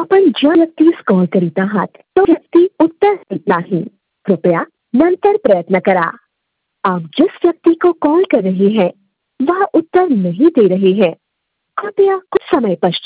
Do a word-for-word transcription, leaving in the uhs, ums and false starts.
आपण ज्या व्यक्तीस कॉल करीत आहात तो व्यक्ती उत्तर देत नाही। कृपया नंतर प्रयत्न करा। आप जिस व्यक्ति को कॉल कर रहे हैं वह उत्तर नहीं दे रहे हैं। कृपया कुछ समय पश्चात